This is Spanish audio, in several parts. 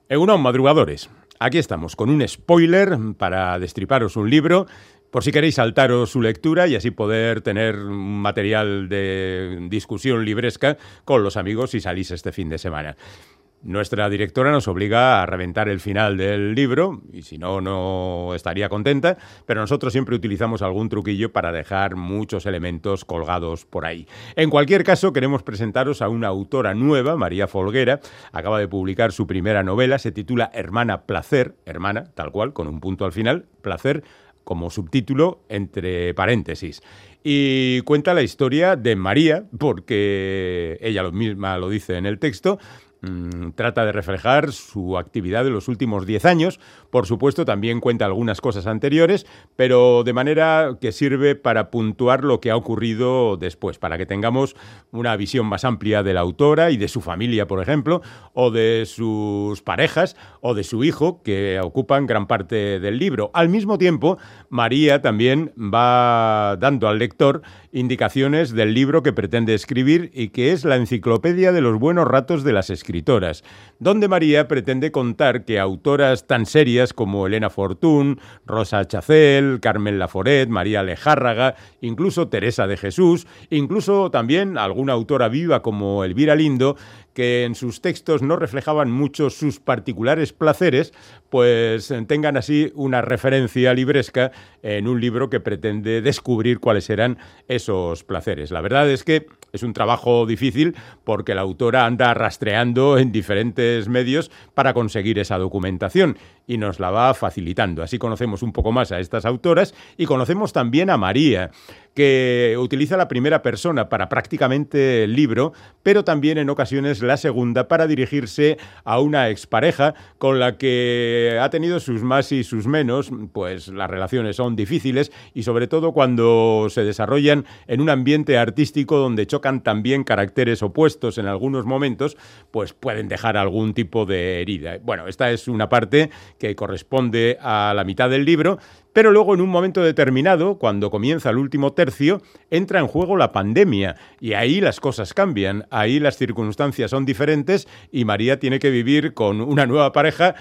Egunon, madrugadores. Aquí estamos con un spoiler para destriparos un libro, por si queréis saltaros su lectura y así poder tener un material de discusión libresca con los amigos si salís este fin de semana. Nuestra directora nos obliga a reventar el final del libro, y si no, no estaría contenta, pero nosotros siempre utilizamos algún truquillo para dejar muchos elementos colgados por ahí. En cualquier caso, queremos presentaros a una autora nueva, María Folguera. Acaba de publicar su primera novela, se titula Hermana Placer, hermana, tal cual, con un punto al final, placer, como subtítulo entre paréntesis. Y cuenta la historia de María, porque ella misma lo dice en el texto. Trata de reflejar su actividad de los últimos 10 años. Por supuesto, también cuenta algunas cosas anteriores, pero de manera que sirve para puntuar lo que ha ocurrido después, para que tengamos una visión más amplia de la autora y de su familia, por ejemplo, o de sus parejas, o de su hijo, que ocupan gran parte del libro. Al mismo tiempo, María también va dando al lector indicaciones del libro que pretende escribir y que es la enciclopedia de los buenos ratos de las escritoras, donde María pretende contar que autoras tan serias como Elena Fortún, Rosa Chacel, Carmen Laforet, María Lejárraga, incluso Teresa de Jesús, incluso también alguna autora viva como Elvira Lindo, que en sus textos no reflejaban mucho sus particulares placeres, pues tengan así una referencia libresca en un libro que pretende descubrir cuáles eran esos placeres. La verdad es que es un trabajo difícil porque la autora anda rastreando en diferentes medios para conseguir esa documentación y nos la va facilitando. Así conocemos un poco más a estas autoras y conocemos también a María, que utiliza la primera persona para prácticamente el libro, pero también en ocasiones la segunda para dirigirse a una expareja con la que ha tenido sus más y sus menos, pues las relaciones son difíciles y sobre todo cuando se desarrollan en un ambiente artístico donde chocan también caracteres opuestos en algunos momentos, pues pueden dejar algún tipo de herida. Bueno, esta es una parte que corresponde a la mitad del libro, pero luego en un momento determinado, cuando comienza el último tercio, entra en juego la pandemia y ahí las cosas cambian, ahí las circunstancias son diferentes y María tiene que vivir con una nueva pareja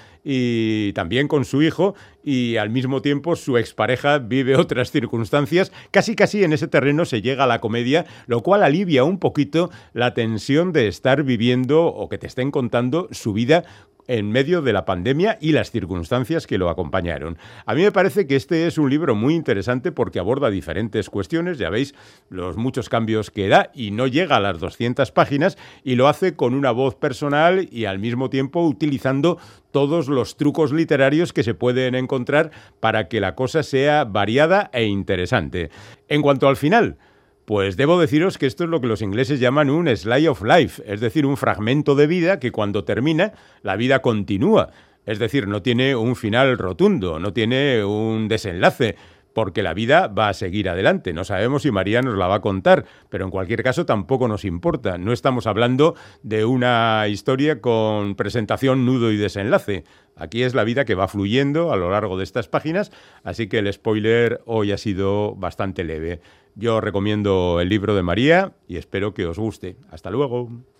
y también con su hijo y al mismo tiempo su expareja vive otras circunstancias. Casi en ese terreno se llega a la comedia, lo cual alivia un poquito la tensión de estar viviendo o que te estén contando su vida en medio de la pandemia y las circunstancias que lo acompañaron. A mí me parece que este es un libro muy interesante porque aborda diferentes cuestiones, ya veis los muchos cambios que da y no llega a las 200 páginas y lo hace con una voz personal y al mismo tiempo utilizando todos los trucos literarios que se pueden encontrar para que la cosa sea variada e interesante. En cuanto al final, pues debo deciros que esto es lo que los ingleses llaman un slice of life, es decir, un fragmento de vida que cuando termina, la vida continúa. Es decir, no tiene un final rotundo, no tiene un desenlace, porque la vida va a seguir adelante. No sabemos si María nos la va a contar, pero en cualquier caso tampoco nos importa. No estamos hablando de una historia con presentación, nudo y desenlace. Aquí es la vida que va fluyendo a lo largo de estas páginas, así que el spoiler hoy ha sido bastante leve. Yo recomiendo el libro de María y espero que os guste. Hasta luego.